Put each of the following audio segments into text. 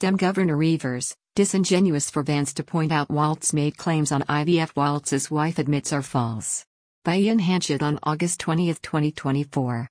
Dem Governor Evers, disingenuous for Vance to point out Walz made claims on IVF Walz's wife admits are false. By Ian Hanchett on August 20, 2024.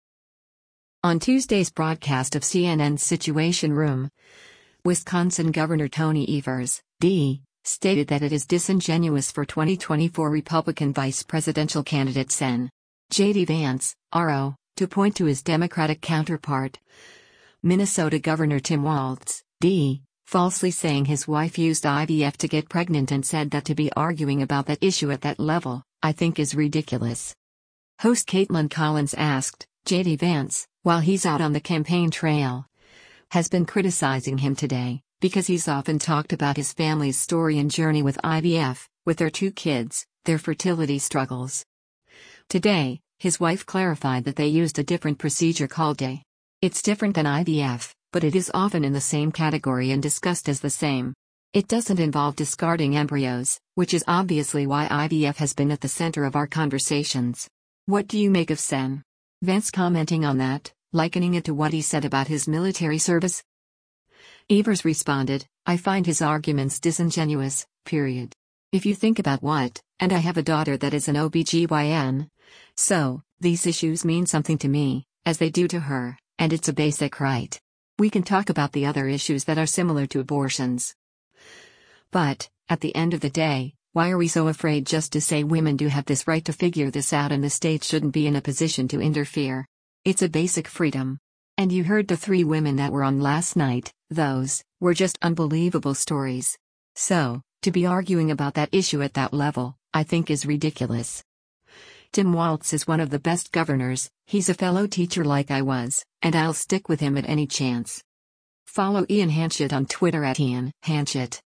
On Tuesday's broadcast of CNN's Situation Room, Wisconsin Governor Tony Evers, D., stated that it is disingenuous for 2024 Republican vice presidential candidate Sen. J.D. Vance, RO, to point to his Democratic counterpart, Minnesota Governor Tim Walz, D., falsely saying his wife used IVF to get pregnant and said that to be arguing about that issue at that level, I think is ridiculous. Host Caitlin Collins asked, J.D. Vance, while he's out on the campaign trail, has been criticizing him today, because he's often talked about his family's story and journey with IVF, with their 2 kids, their fertility struggles. Today, his wife clarified that they used a different procedure called DAY. It's different than IVF, but it is often in the same category and discussed as the same. It doesn't involve discarding embryos, which is obviously why IVF has been at the center of our conversations. What do you make of Sen. Vance commenting on that, likening it to what he said about his military service? Evers responded, I find his arguments disingenuous, period. If you think about what, and I have a daughter that is an OBGYN. So, these issues mean something to me, as they do to her, and it's a basic right. We can talk about the other issues that are similar to abortions. But, at the end of the day, why are we so afraid just to say women do have this right to figure this out and the state shouldn't be in a position to interfere? It's a basic freedom. And you heard the 3 women that were on last night, those were just unbelievable stories. So, to be arguing about that issue at that level, I think is ridiculous. Tim Walz is one of the best governors, he's a fellow teacher like I was, and I'll stick with him at any chance. Follow Ian Hanchett on Twitter at Ian Hanchett.